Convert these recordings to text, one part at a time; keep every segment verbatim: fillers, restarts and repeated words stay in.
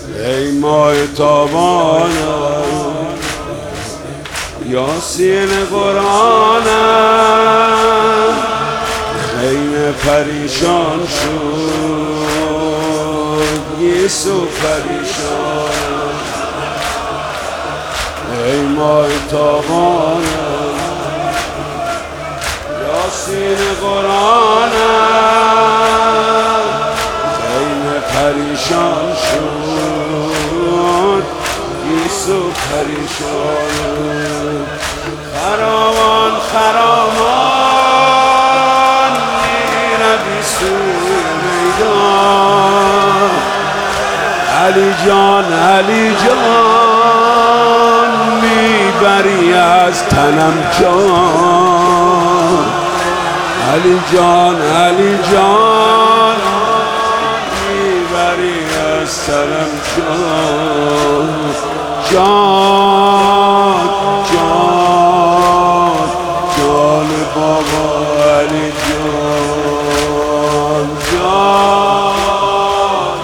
ای ماه تابان یاسین قرآنم خیمه پریشان شد یوسف پریشان ای ماه تابانم یاسین قرآنم خیمه پریشان شد یوسف پریشان خرامان خرامان میروی سوی میدان علی جان علی جان میبری از تنم جان علی جان علی جان میبری از تنم جان جان جان جان بابا علی جان جان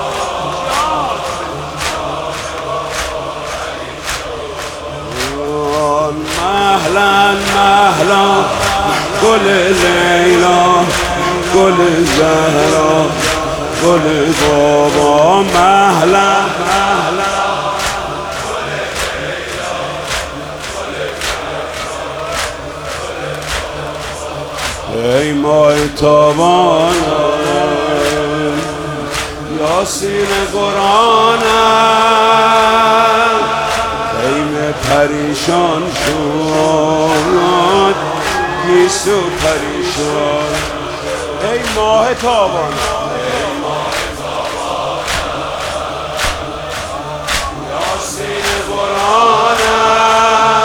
مهلا مهلا گل لیلا گل زهرا گل بابا مهلا مهلا ای ماه تابانم یاسین قرآنم خیمه پریشان شد یوسف پریشان ای ماه تابانم یاسین قرآنم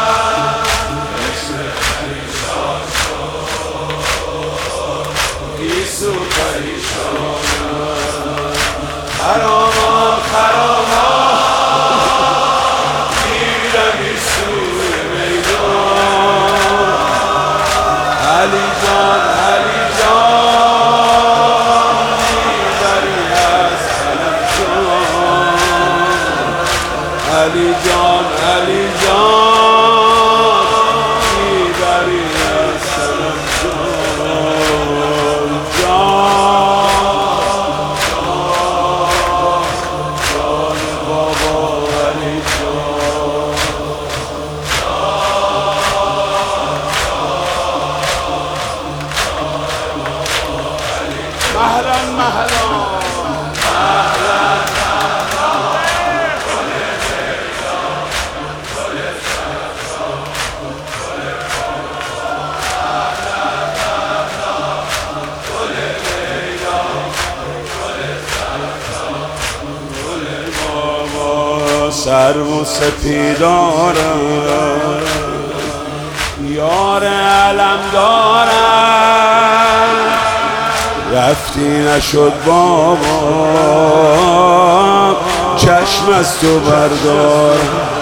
خرامان خرامان میروی سوی میدان علی جان علی جان میبری از تنم جان علی جان علی جان میبری از تنم جان جان بابا علی جان مهلا مهلا سرو سپیدارم یار علم دارم رفتی نشد بابا چشم از تو بردار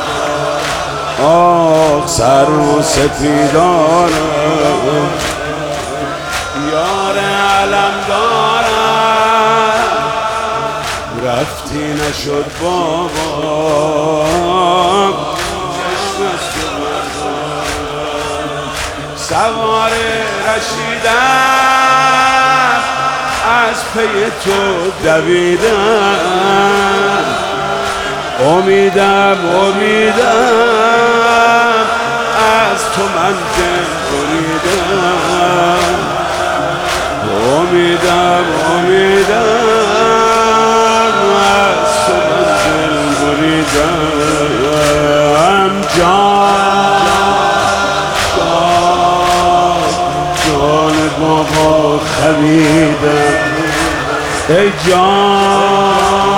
آه سرو سپیدارم یار علم دارم رفتی نشد بابا چشم از تو بردار سوار رشیدم از پی تو دویدم امیدم امیدم از تو من دل بریدم امیدم امیدم از تو من دل بریدم جان جان جان بابا خمیدم ای جان